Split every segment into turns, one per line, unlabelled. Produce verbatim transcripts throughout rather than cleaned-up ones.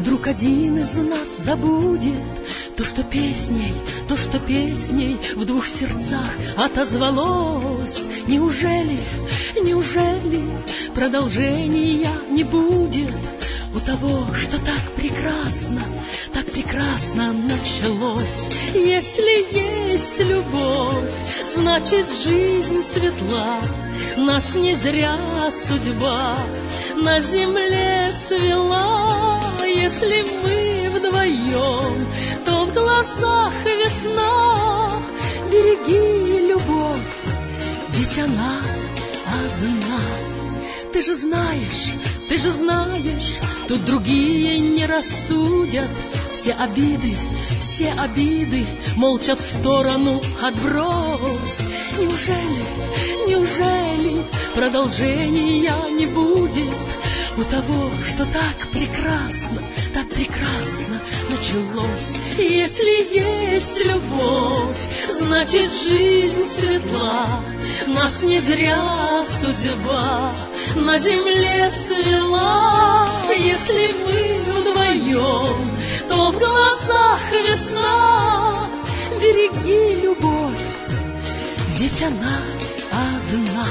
Вдруг один из нас забудет то, что песней, то, что песней в двух сердцах отозвалось. Неужели, неужели продолжения не будет у того, что так прекрасно, так прекрасно началось? Если есть любовь, значит жизнь светла. Нас не зря судьба на земле свела. Если мы вдвоем, то в глазах весна. Береги любовь, ведь она одна. Ты же знаешь, ты же знаешь, тут другие не рассудят. Все обиды, все обиды молча в сторону отбрось. Неужели, неужели продолжения не будет у того, что так прекрасно, так прекрасно началось? Если есть любовь, значит жизнь светла. Нас не зря судьба на земле свела. Если мы вдвоем, то в глазах весна. Береги любовь, ведь она одна.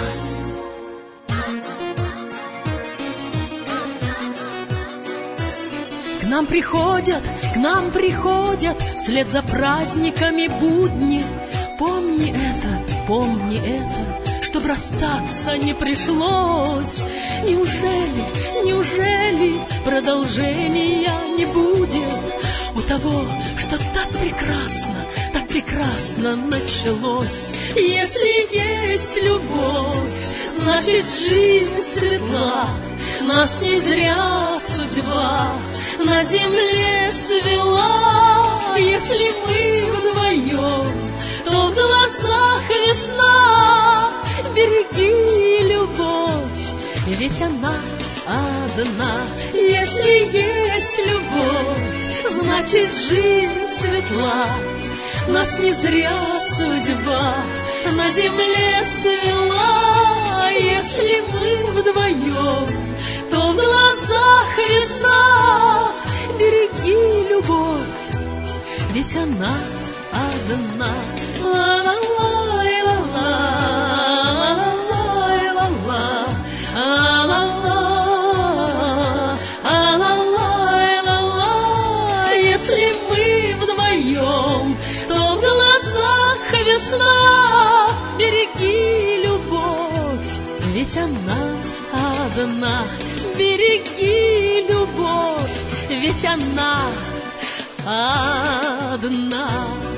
К нам приходят, к нам приходят вслед за праздниками будни. Помни это, помни это, чтоб расстаться не пришлось. Неужели, неужели продолжения не будет у того, что так прекрасно, так прекрасно началось? Если есть любовь, значит жизнь светла. Нас не зря судьба на земле свела. Если мы вдвоем, то в глазах весна. Береги любовь, ведь она одна. Если есть любовь, значит жизнь светла. Нас не зря судьба на земле свела. Если мы вдвоем, то в глазах весна. Береги любовь, ведь она одна. Если мы вдвоем, то в глазах весна. Береги любовь, ведь она одна. Береги любовь, ведь она одна.